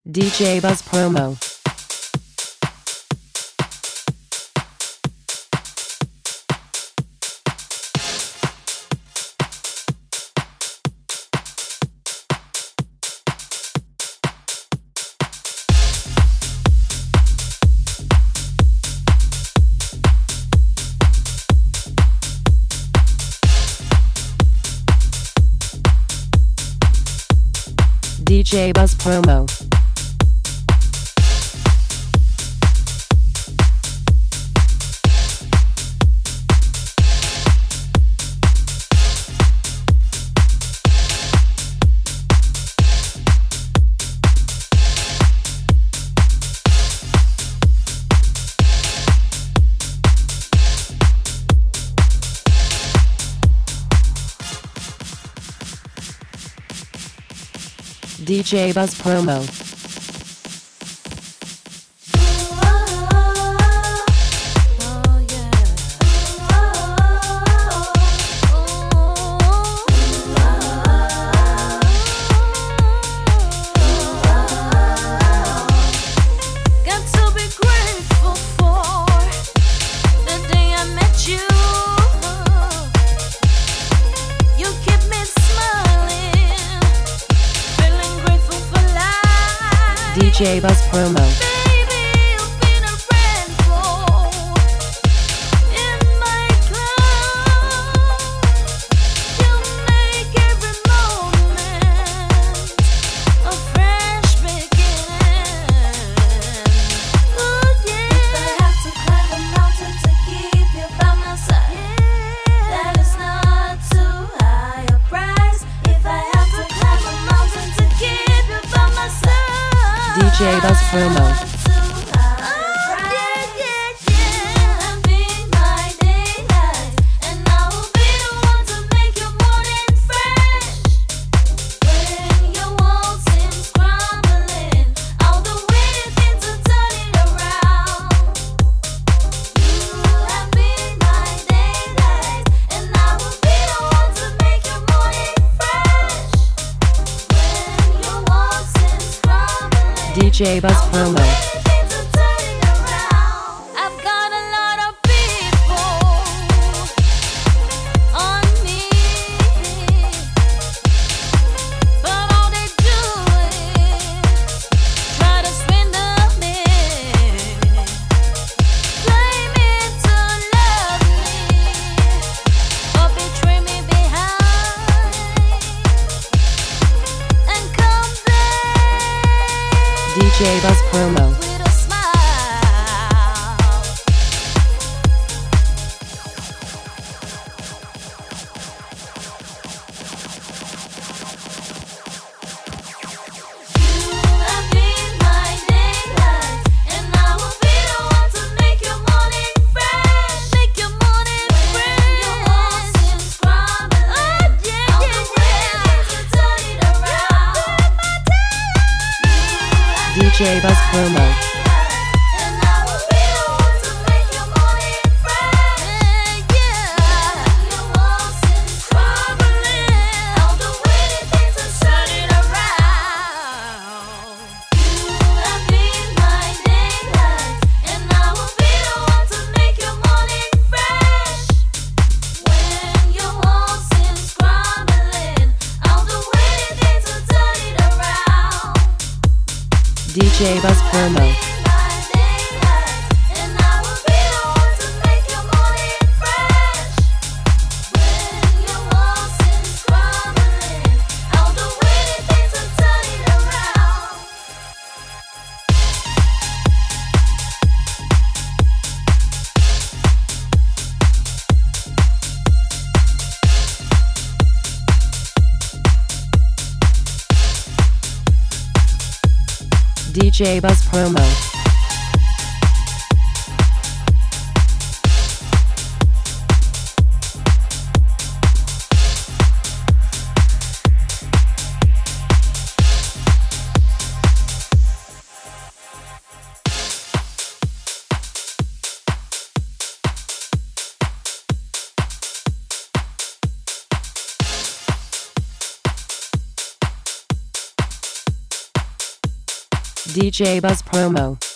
DJ Buzz Promo. DJ Buzz Promo. DJ Buzz Promo. DJ Buzz Promo. Baby, you've been a friend in my cloud. You make every moment a fresh beginning. Oh yeah. If I have to climb a mountain to keep you by my side, that is not too high a price. If I have to climb a mountain to keep you by my side, DJ Buzz Promo. DJ Buzz Promo. I've got a lot of people on me, but all they do is try to swindle me, claiming to love me, but betray me behind and come back DJ Buzz Promo. with a smile. You have been my daylight, and I will be the one to make your morning fresh. Make your morning fresh. When your world seems crumbling, I'll the way to turn it around. DJ Buzz Promo. And I will be the one to make your morning fresh. When your world seems crumbling, I'll do anything to turn it around. You have been my daylight, and I will be the one to make your morning fresh. When your world seems crumbling, I'll do anything to turn it around. DJ Buzz Promo. DJ Buzz Promo. DJ Buzz Promo.